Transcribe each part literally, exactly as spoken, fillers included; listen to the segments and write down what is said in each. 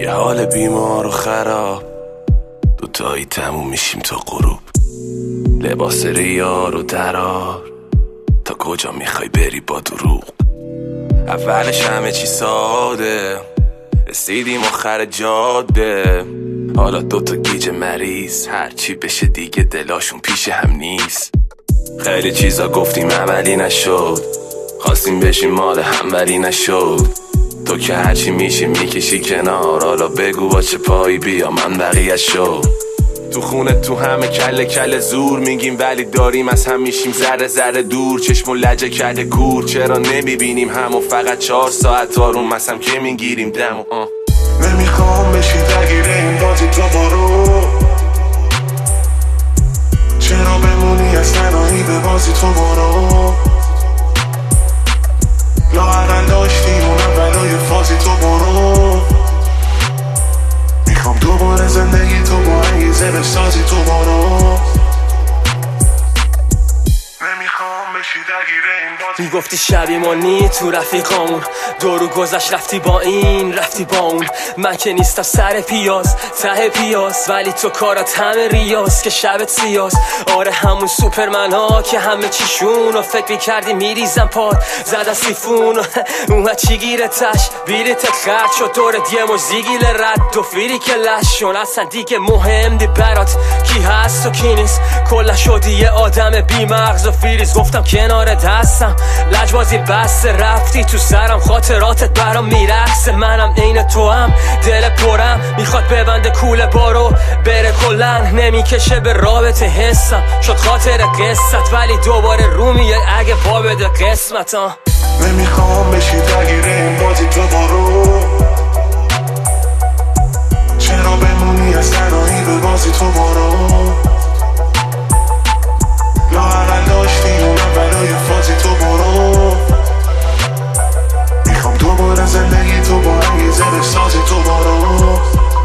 یه حال بیمار و خراب، دوتایی تموم میشیم تا غروب. لباس ریار و درار، تا کجا میخوای بری با دروغ؟ اولش همه چی ساده، رسیدیم آخر جاده. حالا دوتا گیج مریض، هرچی بشه دیگه دلاشون پیش هم نیست. خیلی چیزا گفتیم عملی نشد، خواستیم بشیم مال هم ولی نشد. تو که هرچی میشی میکشی کنار، حالا بگو با چه پایی بیا من بقیه شو. تو خونه تو همه کل کل زور میگیم، ولی داریم از هم میشیم ذره ذره دور. چشم و لجه کرده کور، چرا نمیبینیم همو؟ فقط چهار ساعت آروم مثم که میگیریم دمو. آه نمیخوام بشی درگیر این بازی تو برو، چرا بمونی از تنهایی به بازی تو برو. لااقل داشتی اونم برای فازی تو برو. میخوام دوباره زندگی تو با انگیزه بسازی تو برو. نمیخوام بشی درگیر این بازی. میگفتی شبیمانی تو رفیقامون، دورو گذشت رفتی با این رفتی با اون. من که نیستم سر پیاز ته پیاز، ولی تو کارات همه ریاز که شبت سیاز. آره همون سوپرمن ها که همه چیشون و فکر میکردی میریزم پاد زد از سیفون. اون چی گیره تش بیلیت خرد شد دورت یه موزیگیل رد دو فیری که لشون. اصلا دیگه مهم دی برات کی هست و کی نیست، کلا شدی یه آدم بی مغز و فیریز. گفتم کنار دستم لجبازی بسته، رفتی تو سرم خاطراتت برام میرقصه. منم عین تو هم دل پرم میخواد ببنده کوله بارو بره کلن، نمیکشه به رابطه حسم شد خاطر قصت، ولی دوباره رو میگه اگه پا بده قسمت. ها نمیخوام بشی درگیر این بازی تو برو، چرا بمونی از تنهایی به بازی تو برو. لااقل داشتی اونم برای فازی تو برو. میخوام دوباره زندگی تو با انگیزه بسازی تو برو.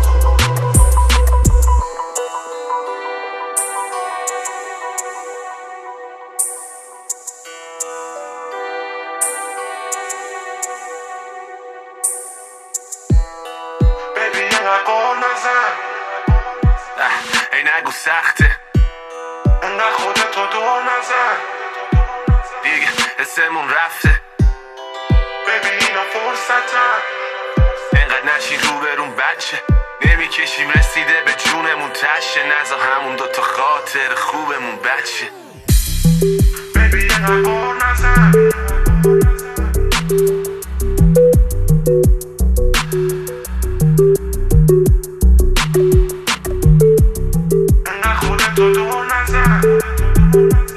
بیبی اینقدر قول نزن، ای نگو سخته، انقدر خودتو دور نزن، دیگه حسمون رفته. بیبی اینا فرصتن، اینقدر نشین رو برون بچه، نمیکشیم رسیده به جونمون تشه. نزا همون دوتا خاطر خوبمون بچه. بیبی اینقدر قول نزن، انقدر خودتو دور نزن.